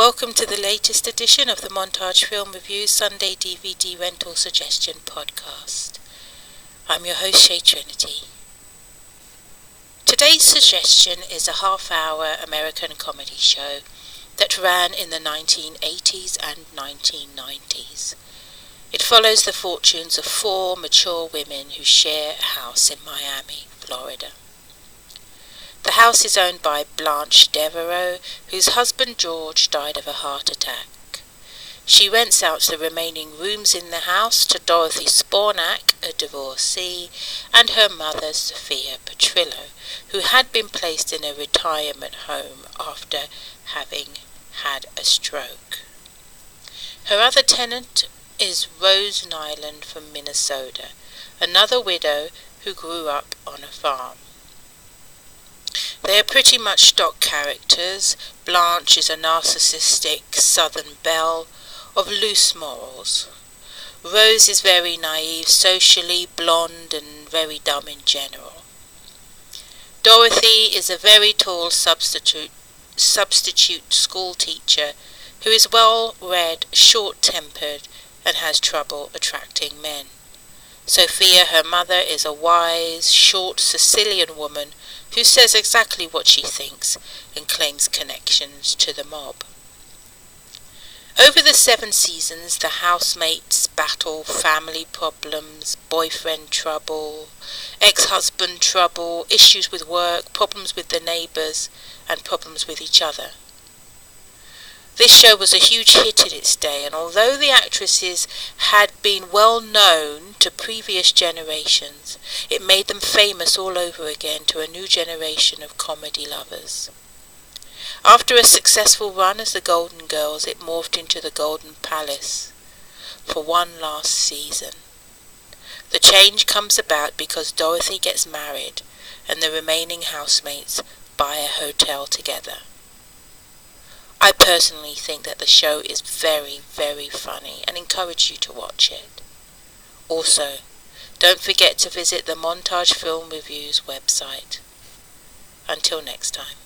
Welcome to the latest edition of the Montage Film Review Sunday DVD Rental Suggestion Podcast. I'm your host, Shay Trinity. Today's suggestion is a half-hour American comedy show that ran in the 1980s and 1990s. It follows the fortunes of four mature women who share a house in Miami, Florida. The house is owned by Blanche Devereaux, whose husband George died of a heart attack. She rents out the remaining rooms in the house to Dorothy Spornak, a divorcee, and her mother Sophia Petrillo, who had been placed in a retirement home after having had a stroke. Her other tenant is Rose Nyland from Minnesota, another widow who grew up on a farm. They are pretty much stock characters. Blanche is a narcissistic Southern belle of loose morals. Rose is very naive socially, blonde, and very dumb in general. Dorothy is a very tall substitute school teacher who is well-read, short-tempered, and has trouble attracting men. Sophia, her mother, is a wise, short Sicilian woman who says exactly what she thinks and claims connections to the mob. Over the 7 seasons, the housemates battle family problems, boyfriend trouble, ex-husband trouble, issues with work, problems with the neighbours, and problems with each other. This show was a huge hit in its day, and although the actresses had been well known to previous generations, it made them famous all over again to a new generation of comedy lovers. After a successful run as the Golden Girls, it morphed into the Golden Palace for one last season. The change comes about because Dorothy gets married and the remaining housemates buy a hotel together. I personally think that the show is very, very funny and encourage you to watch it. Also, don't forget to visit the Montage Film Reviews website. Until next time.